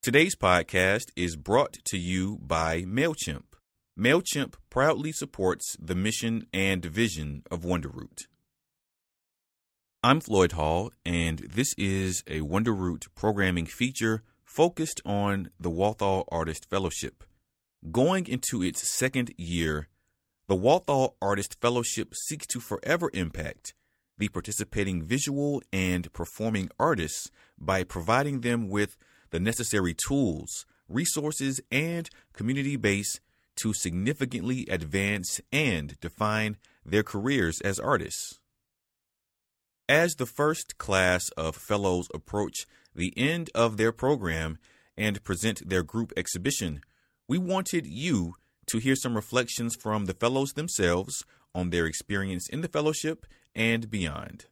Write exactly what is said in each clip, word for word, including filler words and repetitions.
Today's podcast is brought to you by MailChimp. MailChimp proudly supports the mission and vision of Wonderroot. I'm Floyd Hall, and this is a Wonderroot programming feature focused on the Walthall Artist Fellowship. Going into its second year, the Walthall Artist Fellowship seeks to forever impact the participating visual and performing artists by providing them with the necessary tools, resources, and community base to significantly advance and define their careers as artists. As the first class of fellows approach the end of their program and present their group exhibition, we wanted you to hear some reflections from the fellows themselves on their experience in the fellowship and beyond.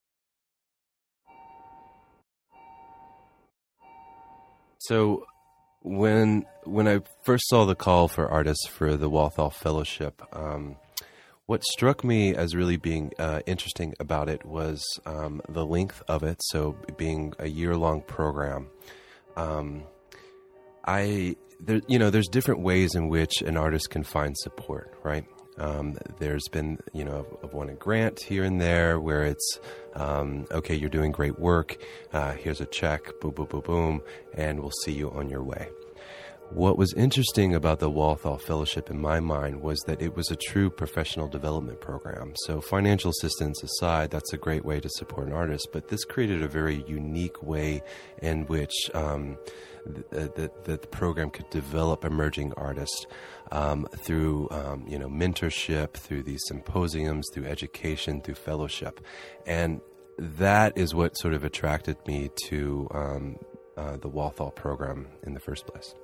So when when I first saw the call for artists for the Walthall Fellowship, um, what struck me as really being uh, interesting about it was um, the length of it. So being a year-long program, um, I there you know there's different ways in which an artist can find support, right? Um, there's been, you know, I've won a grant here and there where it's, um, okay, you're doing great work. Uh, here's a check, boom, boom, boom, boom, and we'll see you on your way. What was interesting about the Walthall Fellowship in my mind was that it was a true professional development program. So financial assistance aside, that's a great way to support an artist, but this created a very unique way in which um, the, the, the program could develop emerging artists um, through um, you know mentorship, through these symposiums, through education, through fellowship. And that is what sort of attracted me to um, uh, the Walthall program in the first place.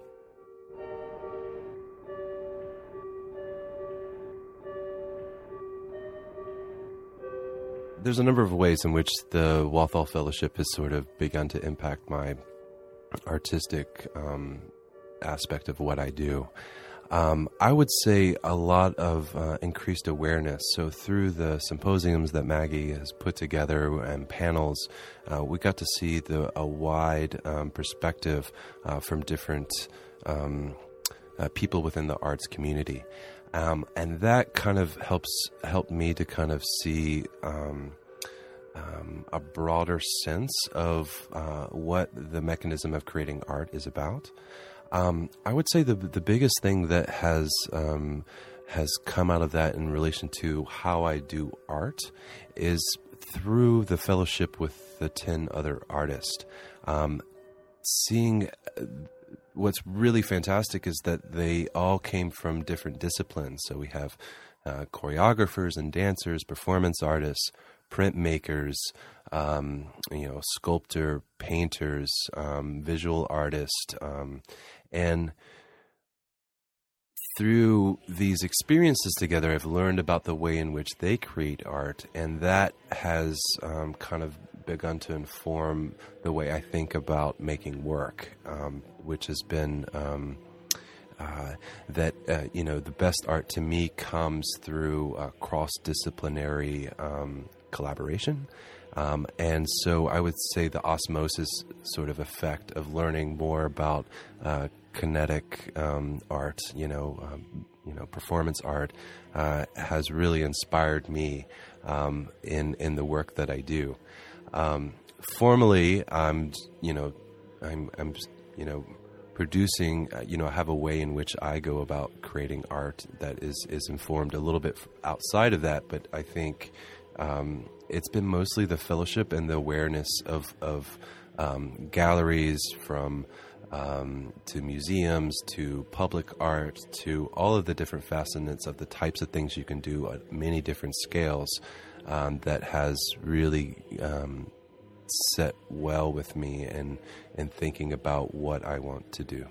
There's a number of ways in which the Walthall Fellowship has sort of begun to impact my artistic um, aspect of what I do. Um, I would say a lot of uh, increased awareness. So through the symposiums that Maggie has put together and panels, uh, we got to see the, a wide um, perspective uh, from different um, uh, people within the arts community. Um, and that kind of helps helped me to kind of see um, um, a broader sense of uh, what the mechanism of creating art is about. Um, I would say the the biggest thing that has um, has come out of that in relation to how I do art is through the fellowship with the ten other artists. Um, seeing what's really fantastic is that they all came from different disciplines. So we have uh, choreographers and dancers, performance artists, printmakers, um, you know, sculptor, painters, um, visual artists, um, and through these experiences together, I've learned about the way in which they create art, and that has um, kind of begun to inform the way I think about making work, um, which has been um, uh, that, uh, you know, the best art to me comes through uh, cross-disciplinary um, collaboration. Um, and so I would say the osmosis sort of effect of learning more about uh, kinetic um, art, you know, um, you know, performance art, uh, has really inspired me um, in in the work that I do. Um, formally, I'm, you know, I'm, I'm, you know, producing. Uh, you know, I have a way in which I go about creating art that is is informed a little bit outside of that, but I think. Um, it's been mostly the fellowship and the awareness of, of um, galleries from um, to museums, to public art, to all of the different facets of the types of things you can do at many different scales um, that has really um, set well with me in, in thinking about what I want to do.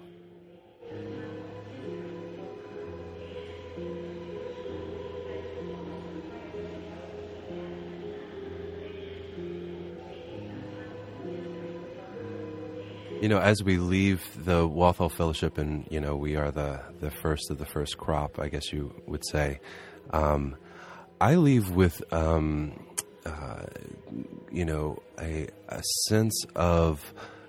You know, as we leave the Walthall Fellowship, and, you know, we are the, the first of the first crop, I guess you would say, um, I leave with, um, uh, you know, a, a sense of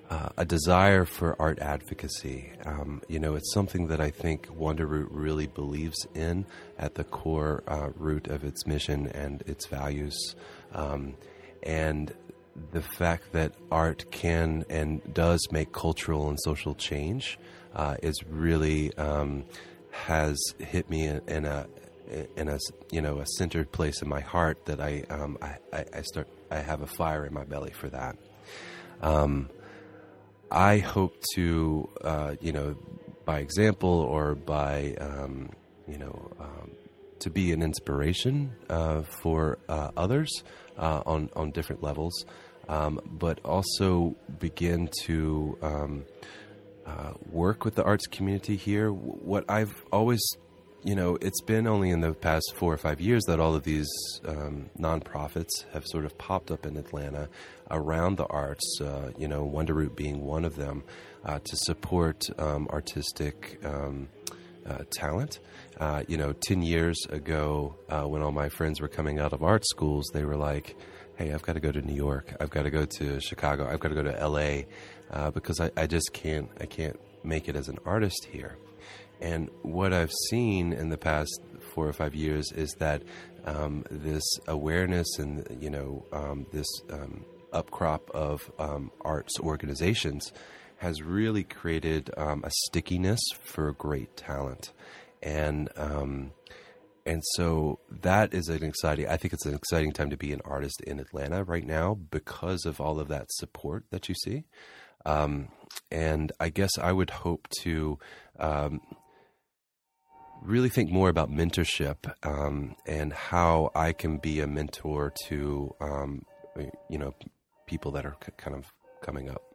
uh, a desire for art advocacy. Um, you know, it's something that I think Wonderroot really believes in at the core uh, root of its mission and its values. Um, and the fact that art can and does make cultural and social change uh, is really um, has hit me in, in a in a you know a centered place in my heart that I um, I, I start I have a fire in my belly for that. Um, I hope to uh, you know by example or by um, you know um, to be an inspiration uh, for uh, others uh, on on different levels, um, but also begin to um, uh, work with the arts community here. What I've always You know, it's been only in the past four or five years that all of these um, nonprofits have sort of popped up in Atlanta around the arts, uh, you know, Wonderroot being one of them, uh, to support um, artistic um, uh, talent. Uh, you know, ten years ago, uh, when all my friends were coming out of art schools, they were like, hey, I've got to go to New York. I've got to go to Chicago. I've got to go to L A uh, because I, I just can't, I can't make it as an artist here. And what I've seen in the past four or five years is that um, this awareness and, you know, um, this um, upcrop of um, arts organizations has really created um, a stickiness for great talent. And um, and so that is an exciting, I think it's an exciting time to be an artist in Atlanta right now because of all of that support that you see. Um, and I guess I would hope to um, really think more about mentorship um, and how I can be a mentor to, um, you know, people that are c- kind of coming up.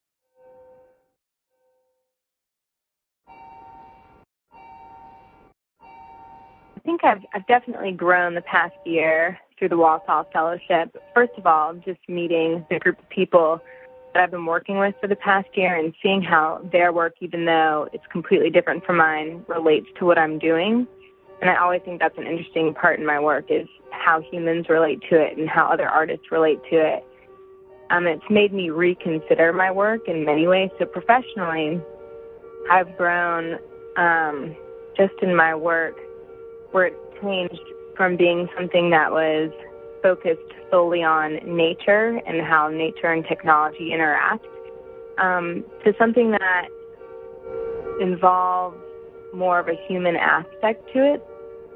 I think I've, I've definitely grown the past year through the Walthall Fellowship. First of all, just meeting the group of people that I've been working with for the past year and seeing how their work, even though it's completely different from mine, relates to what I'm doing. And I always think that's an interesting part in my work is how humans relate to it and how other artists relate to it. Um, it's made me reconsider my work in many ways. So professionally, I've grown um, just in my work where it changed from being something that was focused solely on nature and how nature and technology interact um, to something that involves more of a human aspect to it.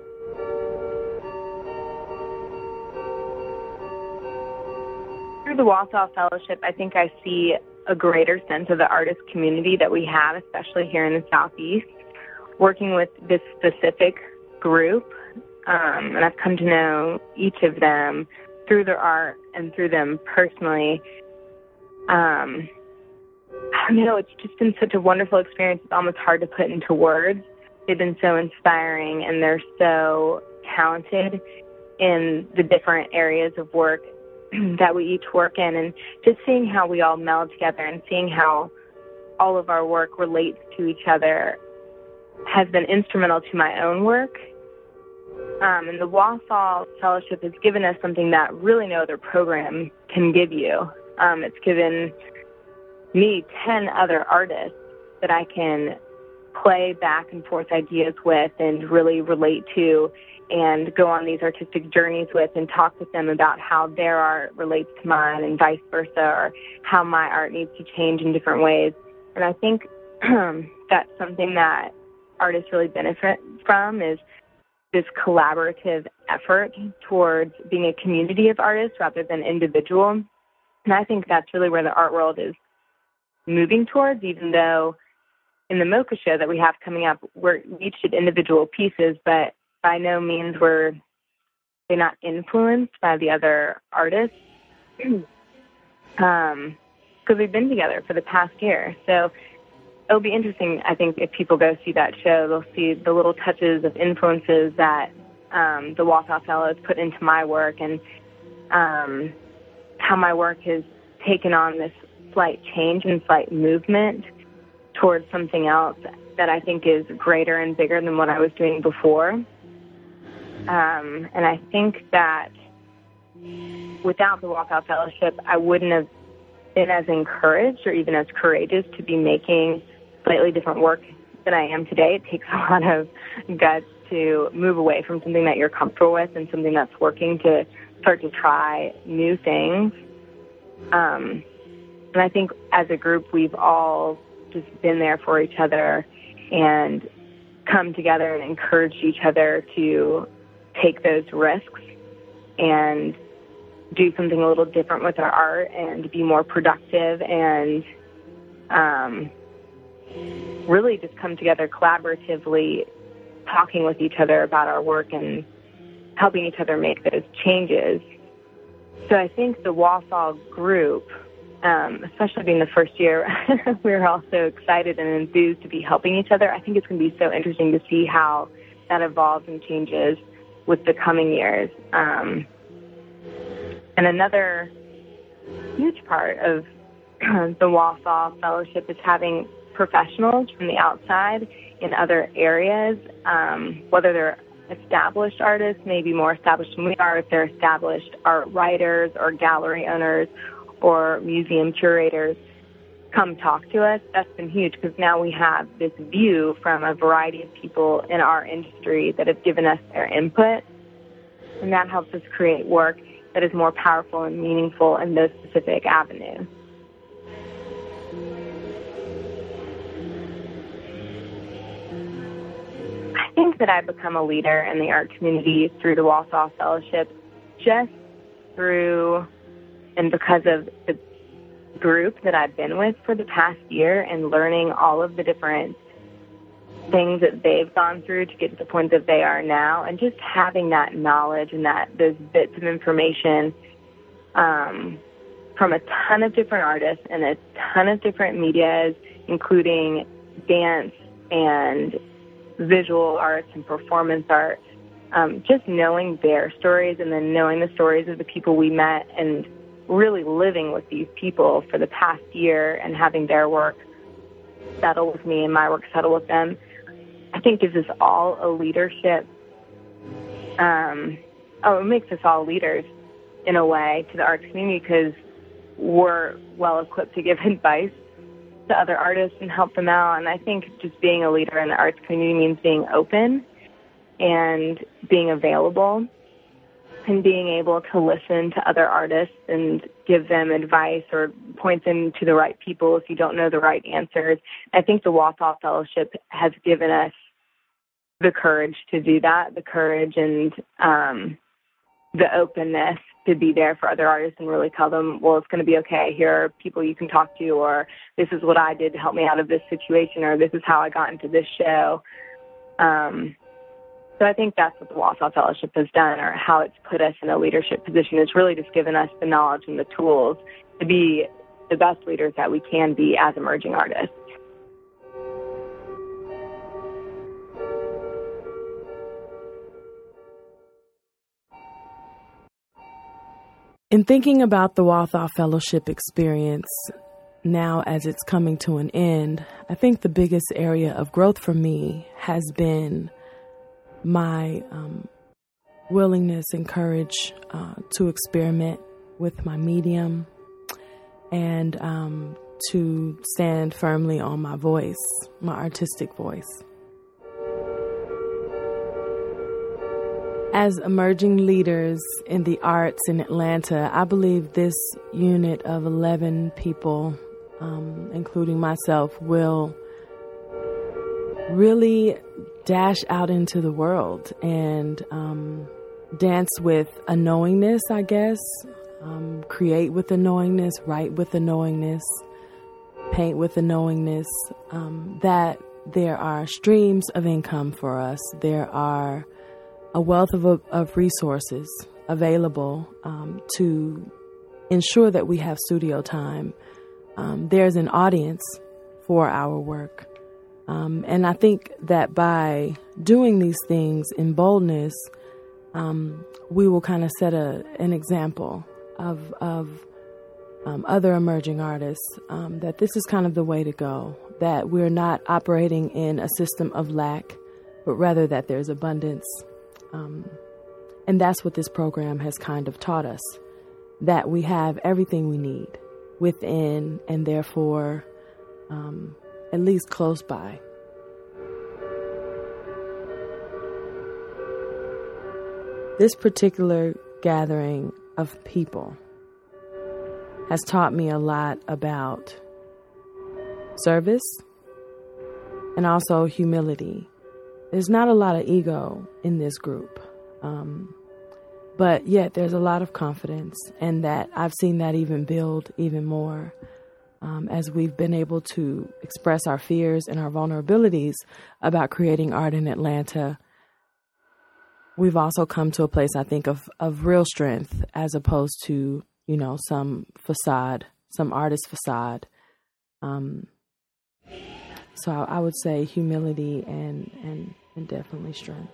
Through the Walthall Fellowship, I think I see a greater sense of the artist community that we have, especially here in the Southeast, working with this specific group. Um, and I've come to know each of them through their art and through them personally. Um, I don't know, it's just been such a wonderful experience. It's almost hard to put into words. They've been so inspiring, and they're so talented in the different areas of work that we each work in. And just seeing how we all meld together and seeing how all of our work relates to each other has been instrumental to my own work. Um, and the Walthall Fellowship has given us something that really no other program can give you. Um, it's given me ten other artists that I can play back and forth ideas with and really relate to and go on these artistic journeys with and talk with them about how their art relates to mine and vice versa, or how my art needs to change in different ways. And I think um, that's something that artists really benefit from is this collaborative effort towards being a community of artists rather than individual. And I think that's really where the art world is moving towards, even though in the MoCA show that we have coming up, we're each at individual pieces, but by no means were they not influenced by the other artists. um, because we've been together for the past year. So it'll be interesting, I think, if people go see that show, they'll see the little touches of influences that um, the Walthall Fellows put into my work, and um, how my work has taken on this slight change and slight movement towards something else that I think is greater and bigger than what I was doing before. Um, and I think that without the Walthall Fellowship, I wouldn't have been as encouraged or even as courageous to be making slightly different work than I am today. It takes a lot of guts to move away from something that you're comfortable with and something that's working to start to try new things. Um, and I think as a group, we've all just been there for each other and come together and encouraged each other to take those risks and do something a little different with our art and be more productive and um, really just come together collaboratively, talking with each other about our work and helping each other make those changes. So I think the Wausau group, um, especially being the first year, we were all so excited and enthused to be helping each other. I think it's going to be so interesting to see how that evolves and changes with the coming years. Um, and another huge part of the Wausau Fellowship is having professionals from the outside in other areas, um, whether they're established artists, maybe more established than we are, if they're established art writers or gallery owners or museum curators, come talk to us. That's been huge because now we have this view from a variety of people in our industry that have given us their input, and that helps us create work that is more powerful and meaningful in those specific avenues. I think that I've become a leader in the art community through the Wausau Fellowship, just through and because of the group that I've been with for the past year and learning all of the different things that they've gone through to get to the point that they are now, and just having that knowledge and that those bits of information um, from a ton of different artists and a ton of different medias, including dance and visual arts and performance art, um, just knowing their stories and then knowing the stories of the people we met and really living with these people for the past year and having their work settle with me and my work settle with them, I think gives us all a leadership. Um, oh, it makes us all leaders in a way to the arts community because we're well equipped to give advice to other artists and help them out. And I think just being a leader in the arts community means being open and being available and being able to listen to other artists and give them advice or point them to the right people if you don't know the right answers. I think the Wausau Fellowship has given us the courage to do that, the courage and um, the openness to be there for other artists and really tell them, well, it's going to be okay. Here are people you can talk to, or this is what I did to help me out of this situation, or this is how I got into this show. Um, so I think that's what the Wausau Fellowship has done, or how it's put us in a leadership position. It's really just given us the knowledge and the tools to be the best leaders that we can be as emerging artists. In thinking about the Wausau Fellowship experience now as it's coming to an end, I think the biggest area of growth for me has been my um, willingness and courage uh, to experiment with my medium and um, to stand firmly on my voice, my artistic voice. As emerging leaders in the arts in Atlanta, I believe this unit of eleven people, um, including myself, will really dash out into the world and um, dance with a knowingness, I guess, um, create with a knowingness, write with a knowingness, paint with a knowingness, um, that there are streams of income for us. There are a wealth of, of resources available um, to ensure that we have studio time. Um, there's an audience for our work. Um, and I think that by doing these things in boldness, um, we will kind of set a, an example of, of um, other emerging artists, um, that this is kind of the way to go, that we're not operating in a system of lack, but rather that there's abundance. Um, and that's what this program has kind of taught us, that we have everything we need within and therefore um, at least close by. This particular gathering of people has taught me a lot about service and also humility. There's not a lot of ego in this group, um, but yet there's a lot of confidence, and that I've seen that even build even more um, as we've been able to express our fears and our vulnerabilities about creating art in Atlanta. We've also come to a place, I think, of, of real strength as opposed to, you know, some facade, some artist facade. Um, so I, I would say humility and, and, and definitely strength.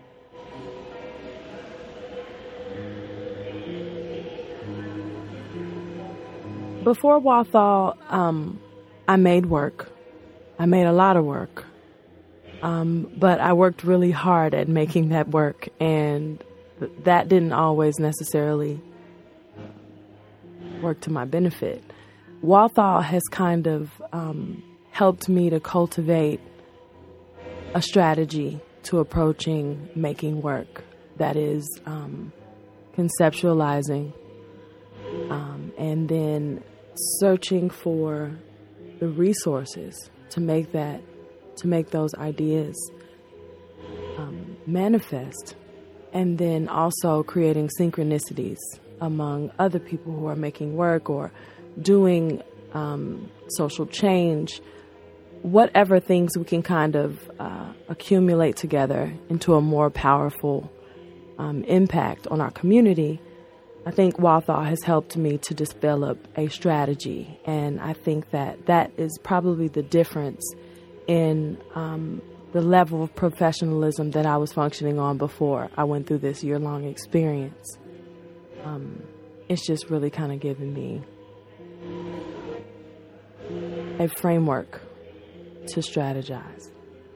Before Walthall, um, I made work. I made a lot of work. Um, but I worked really hard at making that work, and th- that didn't always necessarily work to my benefit. Walthall has kind of um, helped me to cultivate a strategy to approaching making work that is um, conceptualizing um, and then searching for the resources to make that to make those ideas um, manifest, and then also creating synchronicities among other people who are making work or doing um, social change, whatever things we can kind of uh, accumulate together into a more powerful um, impact on our community. I think Walthall has helped me to develop a strategy, and I think that that is probably the difference in um, the level of professionalism that I was functioning on before I went through this year-long experience. Um, it's just really kind of given me a framework to strategize.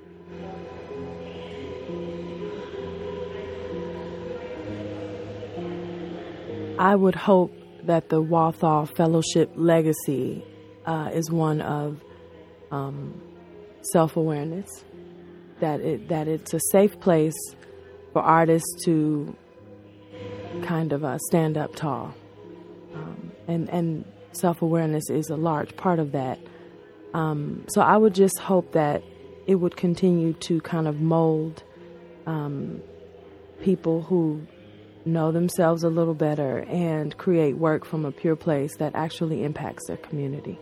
I would hope that the Walthall Fellowship legacy uh, is one of um, self-awareness, that it that it's a safe place for artists to kind of uh, stand up tall, um, and and self-awareness is a large part of that. Um, so I would just hope that it would continue to kind of mold um, people who know themselves a little better and create work from a pure place that actually impacts their community.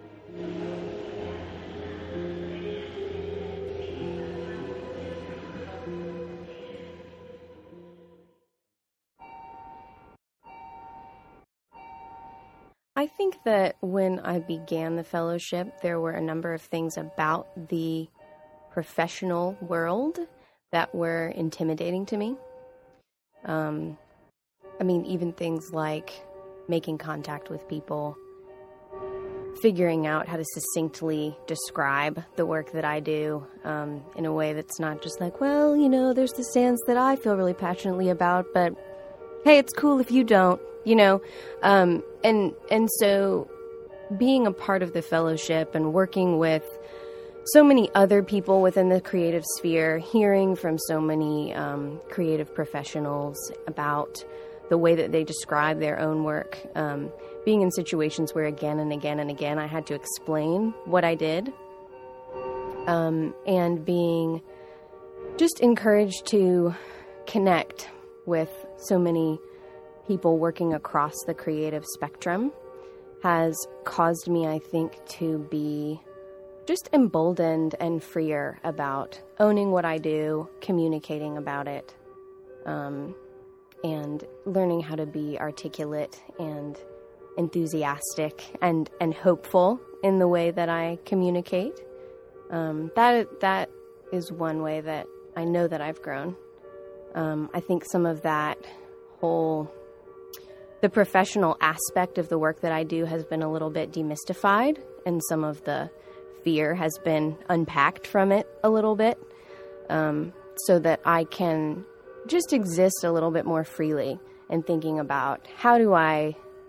I think that when I began the fellowship, there were a number of things about the professional world that were intimidating to me. Um, I mean, even things like making contact with people, figuring out how to succinctly describe the work that I do um, in a way that's not just like, well, you know, there's this dance that I feel really passionately about, but hey, it's cool if you don't, you know. Um, and and so being a part of the fellowship and working with so many other people within the creative sphere, hearing from so many um, creative professionals about the way that they describe their own work, um, being in situations where again and again and again I had to explain what I did, um, and being just encouraged to connect with so many people working across the creative spectrum has caused me, I think, to be just emboldened and freer about owning what I do, communicating about it, um, and learning how to be articulate and enthusiastic and, and hopeful in the way that I communicate. Um, that that is one way that I know that I've grown. Um, I think some of that whole, the professional aspect of the work that I do has been a little bit demystified, and some of the fear has been unpacked from it a little bit, um, so that I can just exist a little bit more freely in thinking about how do I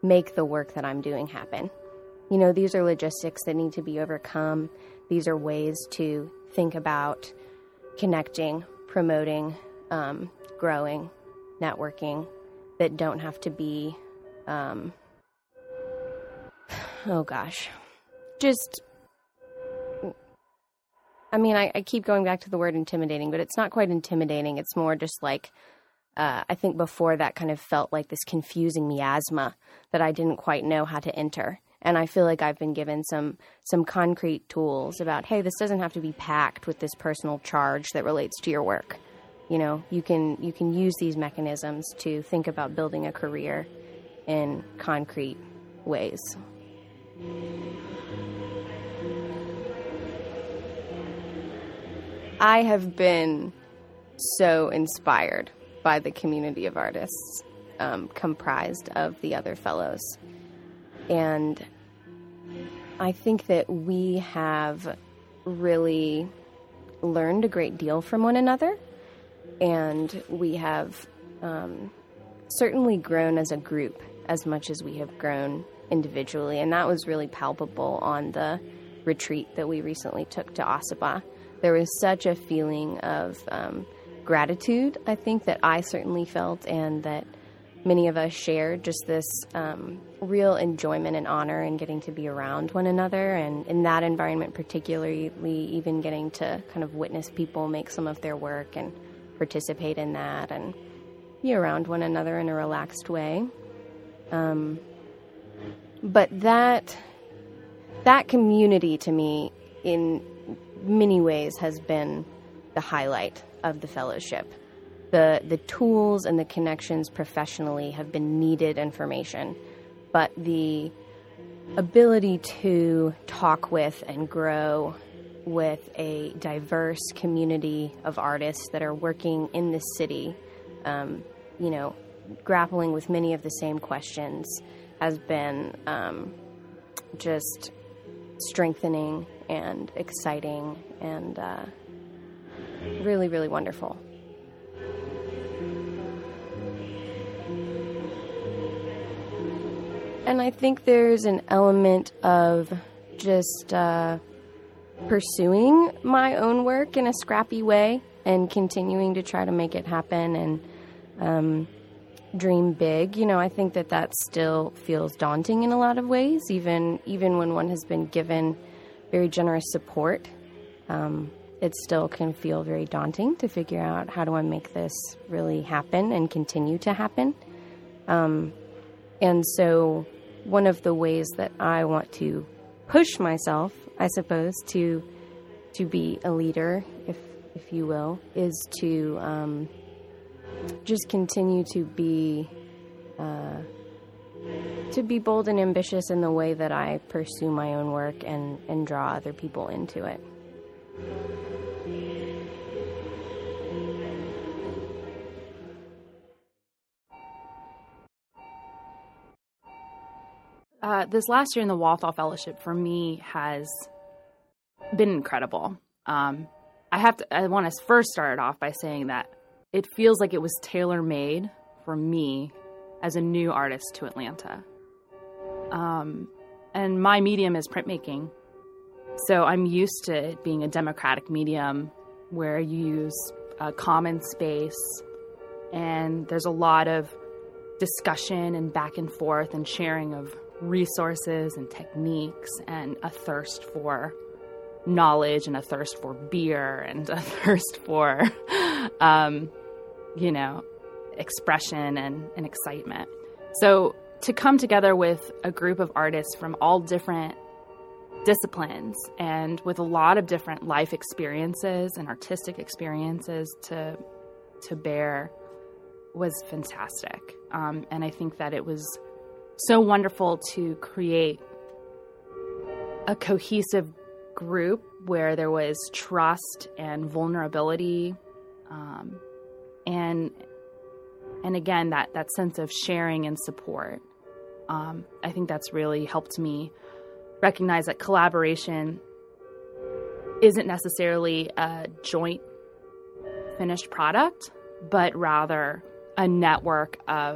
make the work that I'm doing happen. You know, these are logistics that need to be overcome. These are ways to think about connecting, promoting, um, growing, networking that don't have to be, um, oh gosh, just, I mean, I, I keep going back to the word intimidating, but it's not quite intimidating. It's more just like, uh, I think before that kind of felt like this confusing miasma that I didn't quite know how to enter. And I feel like I've been given some some concrete tools about, hey, this doesn't have to be packed with this personal charge that relates to your work. You know, you can you can use these mechanisms to think about building a career in concrete ways. I have been so inspired by the community of artists um, comprised of the other fellows. And I think that we have really learned a great deal from one another. And we have um, certainly grown as a group as much as we have grown individually. And that was really palpable on the retreat that we recently took to Ossabaw. There was such a feeling of um, gratitude, I think, that I certainly felt, and that many of us shared, just this um, real enjoyment and honor in getting to be around one another, and in that environment particularly, even getting to kind of witness people make some of their work and participate in that and be around one another in a relaxed way. Um, but that that community to me in many ways has been the highlight of the fellowship. The the tools and the connections professionally have been needed information, but the ability to talk with and grow with a diverse community of artists that are working in this city, um, you know, grappling with many of the same questions, has been um, just strengthening and exciting and uh, really, really wonderful. And I think there's an element of just uh, pursuing my own work in a scrappy way and continuing to try to make it happen and um, dream big. You know, I think that that still feels daunting in a lot of ways, even even when one has been given very generous support. Um, it still can feel very daunting to figure out, how do I make this really happen and continue to happen? Um, and so one of the ways that I want to push myself, I suppose, to to be a leader, if if you will, is to um, just continue to be uh, to be bold and ambitious in the way that I pursue my own work and, and draw other people into it. Uh, this last year in the Walthall Fellowship for me has been incredible. Um, I have to. I want to first start off by saying that it feels like it was tailor-made for me as a new artist to Atlanta. Um, and my medium is printmaking, so I'm used to it being a democratic medium where you use a common space, and there's a lot of discussion and back and forth and sharing of resources and techniques and a thirst for knowledge and a thirst for beer and a thirst for, um, you know, expression and, and excitement. So to come together with a group of artists from all different disciplines and with a lot of different life experiences and artistic experiences to to bear was fantastic. Um, and I think that it was so wonderful to create a cohesive group where there was trust and vulnerability, um, and and again that that sense of sharing and support. Um, I think that's really helped me recognize that collaboration isn't necessarily a joint finished product, but rather a network of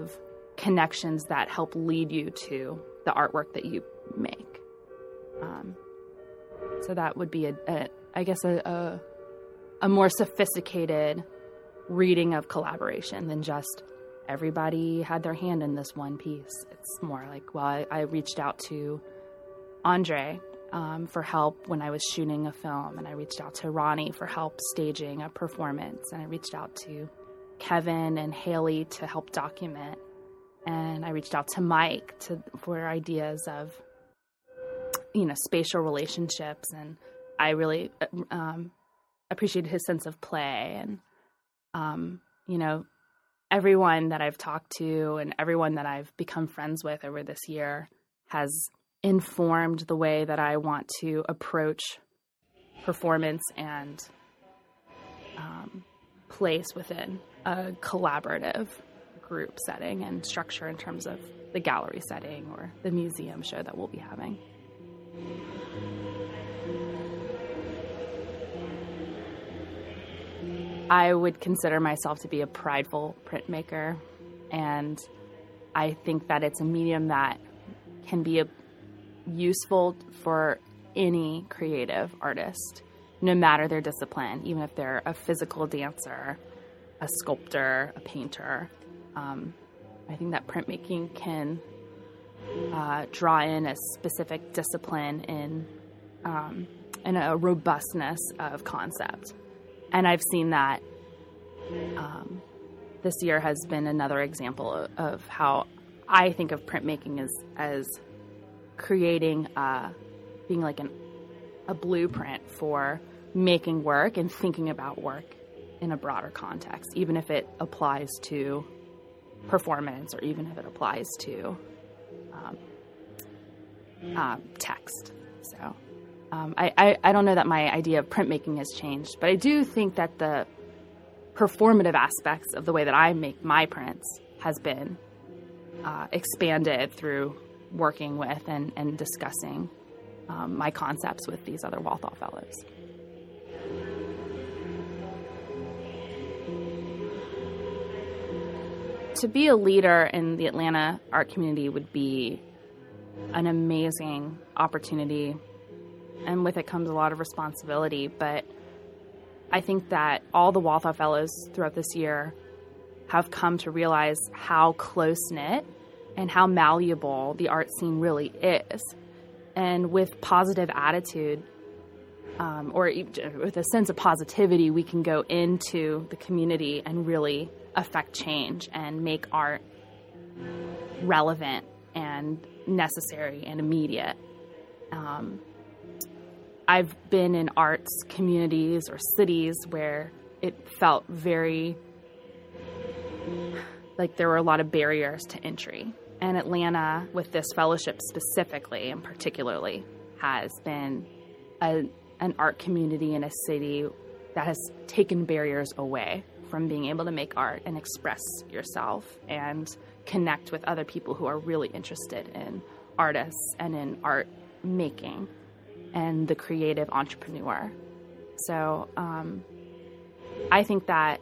connections that help lead you to the artwork that you make. Um, so that would be, a, a I guess, a, a, a more sophisticated reading of collaboration than just everybody had their hand in this one piece. It's more like, well, I, I reached out to Andre um, for help when I was shooting a film, and I reached out to Ronnie for help staging a performance, and I reached out to Kevin and Haley to help document, and I reached out to Mike to for ideas of, you know, spatial relationships, and I really um, appreciated his sense of play, and um, you know, everyone that I've talked to and everyone that I've become friends with over this year has informed the way that I want to approach performance and um, place within a collaborative group setting and structure in terms of the gallery setting or the museum show that we'll be having. I would consider myself to be a prideful printmaker, and I think that it's a medium that can be a, useful for any creative artist, no matter their discipline, even if they're a physical dancer, a sculptor, a painter. Um, I think that printmaking can uh, draw in a specific discipline in, um, and a robustness of concept. And I've seen that um, this year has been another example of, of how I think of printmaking as, as creating, uh, being like an, a blueprint for making work and thinking about work in a broader context, even if it applies to performance or even if it applies to um, uh, text. So um, I, I, I don't know that my idea of printmaking has changed, but I do think that the performative aspects of the way that I make my prints has been uh, expanded through working with and, and discussing um, my concepts with these other Walthall Fellows. To be a leader in the Atlanta art community would be an amazing opportunity, and with it comes a lot of responsibility, but I think that all the Walthall Fellows throughout this year have come to realize how close-knit and how malleable the art scene really is. And with positive attitude, um, or with a sense of positivity, we can go into the community and really affect change and make art relevant and necessary and immediate. Um, I've been in arts communities or cities where it felt very like there were a lot of barriers to entry. And Atlanta, with this fellowship specifically and particularly, has been a, an art community in a city that has taken barriers away from being able to make art and express yourself and connect with other people who are really interested in artists and in art making and the creative entrepreneur. So um, I think that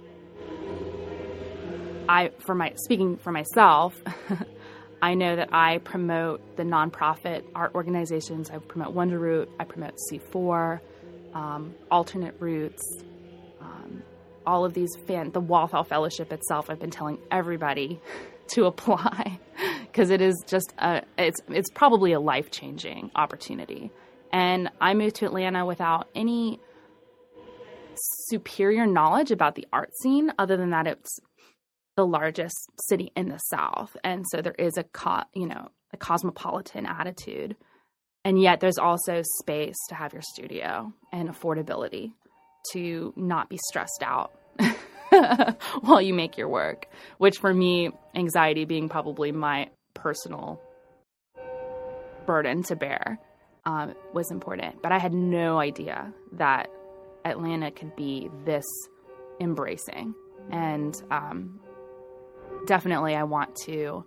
I, for my speaking for myself, I know that I promote the nonprofit art organizations. I promote Wonderroot. I promote C four, um, Alternate Roots, um, all of these fan. The Walthall Fellowship itself. I've been telling everybody to apply because it is just a. It's it's probably a life-changing opportunity. And I moved to Atlanta without any superior knowledge about the art scene, other than that it's the largest city in the South, and so there is a co- you know a cosmopolitan attitude, and yet there's also space to have your studio and affordability to not be stressed out while you make your work. Which for me, anxiety being probably my personal burden to bear, um, was important. But I had no idea that Atlanta could be this embracing, and um, definitely I want to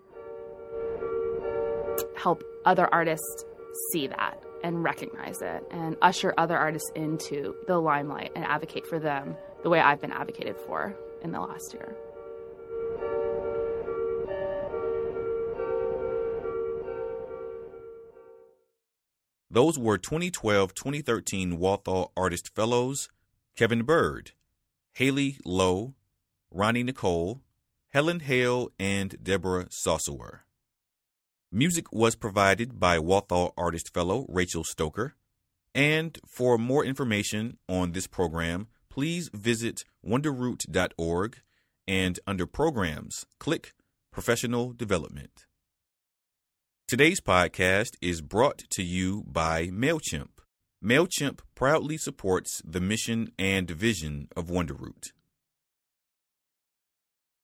help other artists see that and recognize it and usher other artists into the limelight and advocate for them the way I've been advocated for in the last year. Those were twenty twelve twenty thirteen Walthall Artist Fellows Kevin Bird, Haley Lowe, Ronnie Nicole, Helen Hale, and Deborah Saucewer. Music was provided by Walthall Artist Fellow Rachel Stoker. And for more information on this program, please visit wonderroot dot org and under Programs, click Professional Development. Today's podcast is brought to you by MailChimp. MailChimp proudly supports the mission and vision of Wonderroot.